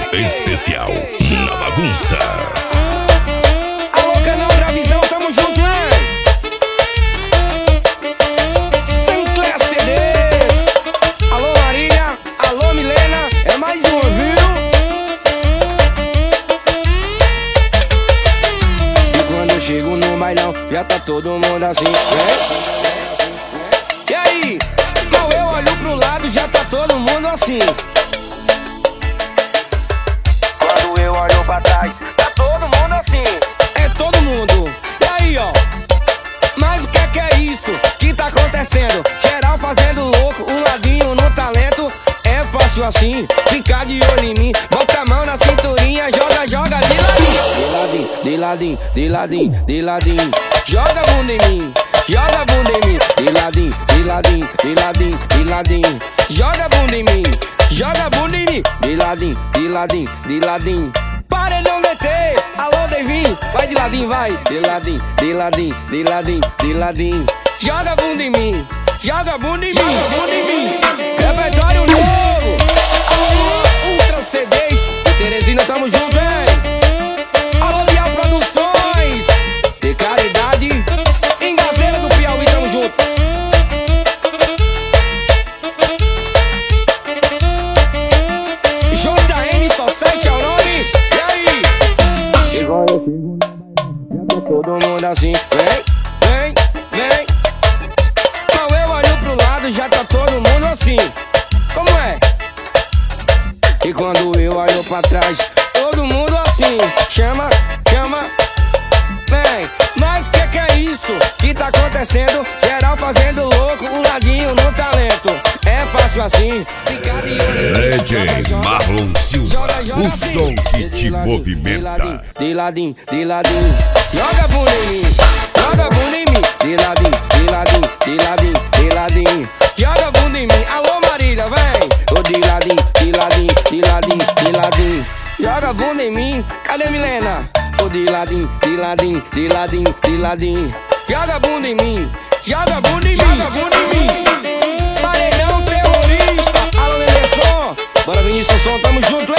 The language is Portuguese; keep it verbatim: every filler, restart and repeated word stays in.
especial na bagunça. Alô, canal Gravizão, tamo junto, hein? Sinclair C Ds. Alô, Marília, alô, Milena, é mais uma, viu? E quando eu chego no bailão, já tá todo mundo assim, hein? E aí? Mal eu olho pro lado, já tá todo mundo assim. Quando eu olho pra trás, tá todo mundo assim. É todo mundo. E aí, ó? Mas o que é que é isso que tá acontecendo? Geral fazendo louco, o ladinho no talento. É fácil assim, ficar de olho em mim. Bota a mão na cinturinha, joga, joga de ladinho. De ladinho, de ladinho, de ladinho, de ladinho. Joga a bunda em mim, joga a bunda em mim. De ladinho, de ladinho, de ladinho, de ladinho. Joga a bunda em mim, joga a bunda em mim. De ladinho, de ladinho, de ladinho. Paredão D T, alô Devin, vai de ladinho, vai. De ladinho, de ladinho, de ladinho, de ladinho. Joga a bunda em mim, joga a bunda em mim, joga a bunda em mim. Repertório novo, alô Ultra C Ds, Teresina, tamo junto, hein? Alô Bial Produções, de caridade, Engazeira do Piauí, tamo junto. J N só sete é o nome, e aí? Chegou eu chego, já tá todo mundo assim. Vem, vem, vem. Mal eu olho pro lado, já tá todo mundo assim. Como é? E quando eu olho pra trás, todo mundo assim. Chama, chama, vem. Mas o que que é isso que tá acontecendo? Geral fazendo louco, o ladinho no talento. É fácil assim, ficar de olho. D J Marlon Silva, o som que te movimenta. De ladinho, de ladinho, joga a bunda em mim, joga a bunda em mim. De ladinho, de ladinho, de ladinho, de ladinho. Joga a bunda em mim, alô Marília, vem. Ô de ladinho, de ladinho, de ladinho, de ladinho. Joga a bunda em mim, cadê Milena? Ô de ladinho, de ladinho, de ladinho, de ladinho. Joga a bunda em mim, joga a bunda em mim, joga a bunda em mim. Paredão terrorista, alô Nenderson, bora Vinícius Som, tamo junto,